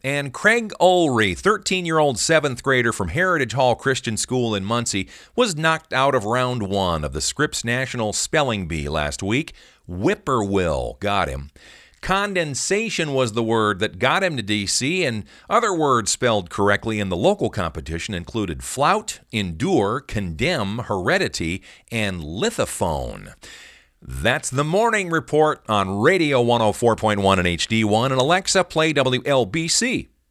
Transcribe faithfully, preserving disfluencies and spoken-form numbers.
And Craig Ulrey, thirteen-year-old seventh grader from Heritage Hall Christian School in Muncie, was knocked out of round one of the Scripps National Spelling Bee last week. Whippoorwill got him. Condensation was the word that got him to D C, and other words spelled correctly in the local competition included flout, endure, condemn, heredity, and lithophone. That's the Morning Report on Radio one oh four point one and H D one, and Alexa, play W L B C.